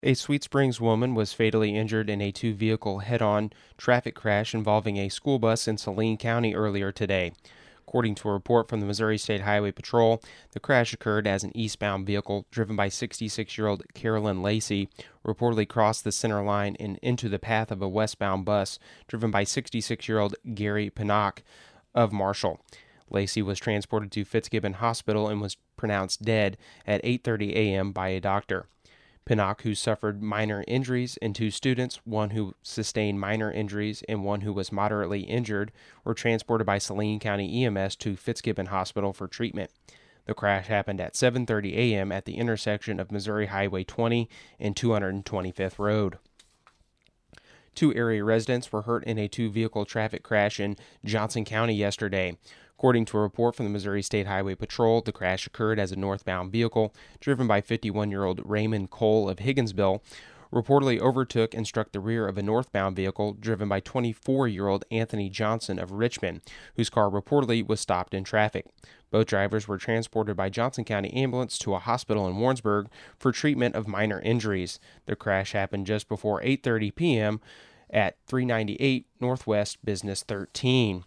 A Sweet Springs woman was fatally injured in a two-vehicle head-on traffic crash involving a school bus in Saline County earlier today. According to a report from the Missouri State Highway Patrol, the crash occurred as an eastbound vehicle driven by 66-year-old Carolyn Lacey reportedly crossed the center line and into the path of a westbound bus driven by 66-year-old Gary Pinnock of Marshall. Lacey was transported to Fitzgibbon Hospital and was pronounced dead at 8:30 a.m. by a doctor. Pinnock, who suffered minor injuries, and two students, one who sustained minor injuries and one who was moderately injured, were transported by Saline County EMS to Fitzgibbon Hospital for treatment. The crash happened at 7:30 a.m. at the intersection of Missouri Highway 20 and 225th Road. Two area residents were hurt in a two-vehicle traffic crash in Johnson County yesterday. According to a report from the Missouri State Highway Patrol, the crash occurred as a northbound vehicle driven by 51-year-old Raymond Cole of Higginsville reportedly overtook and struck the rear of a northbound vehicle driven by 24-year-old Anthony Johnson of Richmond, whose car reportedly was stopped in traffic. Both drivers were transported by Johnson County Ambulance to a hospital in Warrensburg for treatment of minor injuries. The crash happened just before 8:30 p.m. at 398 Northwest Business 13.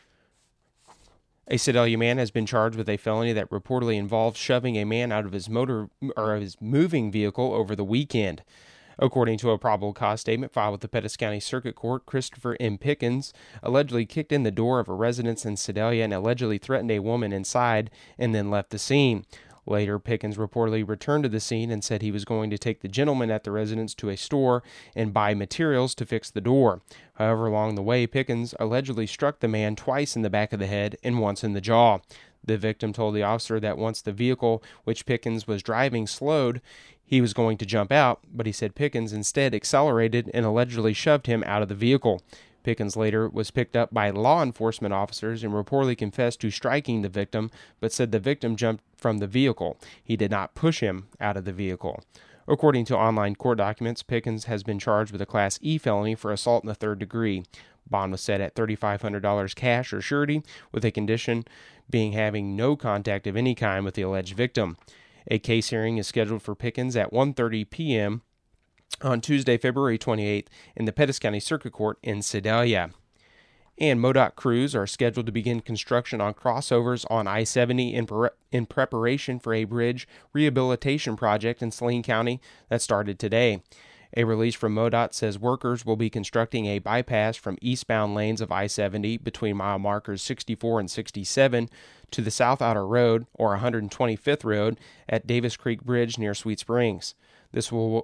A Sedalia man has been charged with a felony that reportedly involved shoving a man out of his moving vehicle over the weekend. According to a probable cause statement filed with the Pettis County Circuit Court, Christopher M. Pickens allegedly kicked in the door of a residence in Sedalia and allegedly threatened a woman inside and then left the scene. Later, Pickens reportedly returned to the scene and said he was going to take the gentleman at the residence to a store and buy materials to fix the door. However, along the way, Pickens allegedly struck the man twice in the back of the head and once in the jaw. The victim told the officer that once the vehicle which Pickens was driving slowed, he was going to jump out, but he said Pickens instead accelerated and allegedly shoved him out of the vehicle. Pickens later was picked up by law enforcement officers and reportedly confessed to striking the victim, but said the victim jumped from the vehicle. He did not push him out of the vehicle. According to online court documents, Pickens has been charged with a Class E felony for assault in the third degree. Bond was set at $3,500 cash or surety, with a condition being having no contact of any kind with the alleged victim. A case hearing is scheduled for Pickens at 1:30 p.m. on Tuesday, February 28th in the Pettis County Circuit Court in Sedalia. And MoDOT crews are scheduled to begin construction on crossovers on I-70 in preparation for a bridge rehabilitation project in Saline County that started today. A release from MoDOT says workers will be constructing a bypass from eastbound lanes of I-70 between mile markers 64 and 67 to the South Outer Road, or 125th Road, at Davis Creek Bridge near Sweet Springs. This will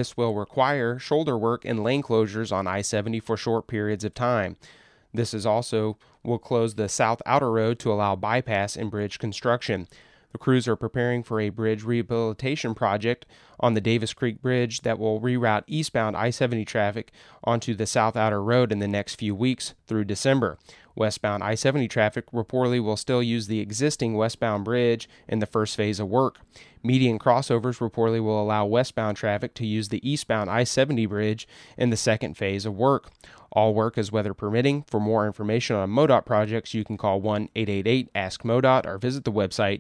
require shoulder work and lane closures on I-70 for short periods of time. This will close the South Outer Road to allow bypass and bridge construction. The crews are preparing for a bridge rehabilitation project on the Davis Creek Bridge that will reroute eastbound I-70 traffic onto the South Outer Road in the next few weeks through December. Westbound I-70 traffic reportedly will still use the existing westbound bridge in the first phase of work. Median crossovers reportedly will allow westbound traffic to use the eastbound I-70 bridge in the second phase of work. All work is weather permitting. For more information on MoDOT projects, you can call 1-888-ASK-MoDOT or visit the website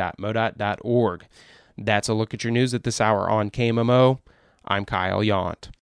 www.modot.org. That's a look at your news at this hour on KMMO. I'm Kyle Yount.